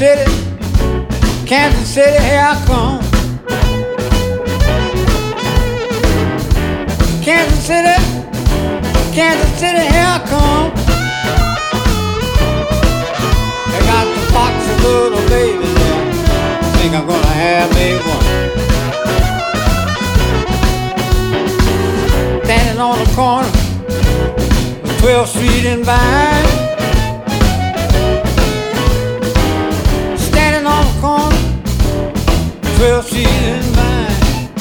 City, Kansas City, here I come. Kansas City, Kansas City, here I come. They got the foxy little baby there. I think I'm gonna have me one. Standing on the corner of 12th Street and Vine. Standing on the corner of 12th Street and Vine.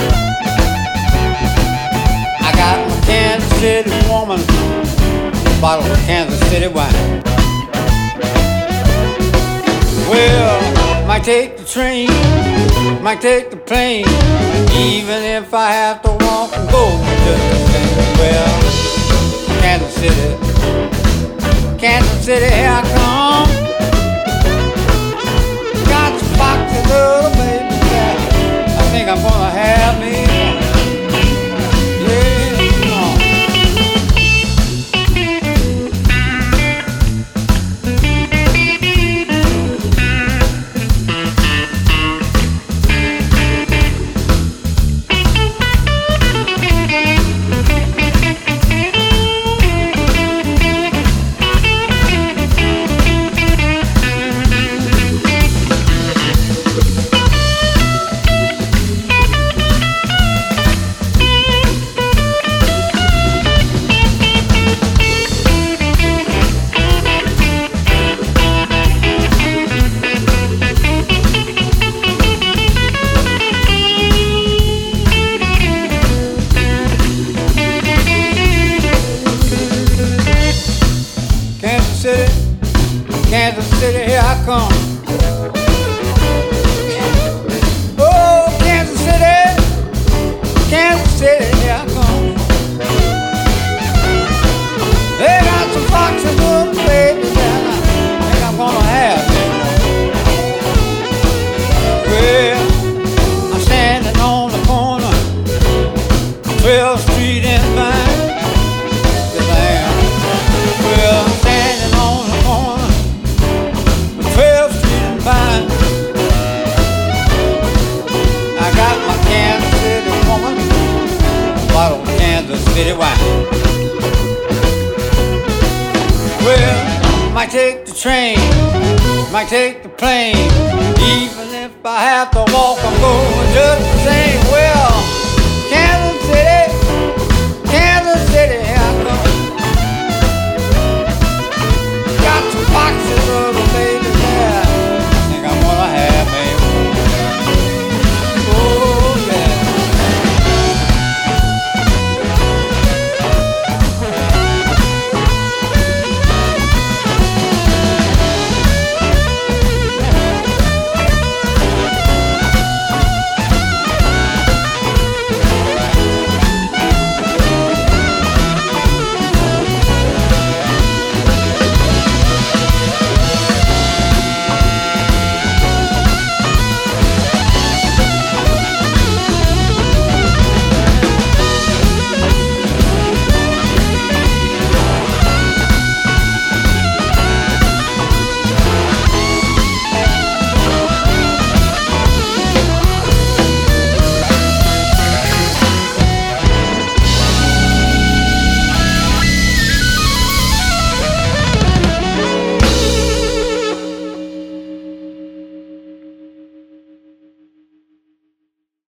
I got my Kansas City woman, a bottle of Kansas City wine. Well, might take the train, might take the plane, even if I have to walk and go just the same. Well, Kansas City, Kansas City, here I come. Got the foxy little baby there. I think I'm gonna have me one. Kansas City, here I come. Oh, Kansas City, Kansas City, here I come. They got some foxy little babies and I think I'm gonna have them. Well, I'm standing on the corner, 12th Street and Vine. Yes, I am. Well, I'm standing on the corner, 12th Street and Vine. I got my Kansas City woman, a bottle of Kansas City wine. Well, might take the train, might take the plane, even if I have to walk, I'm going just the same.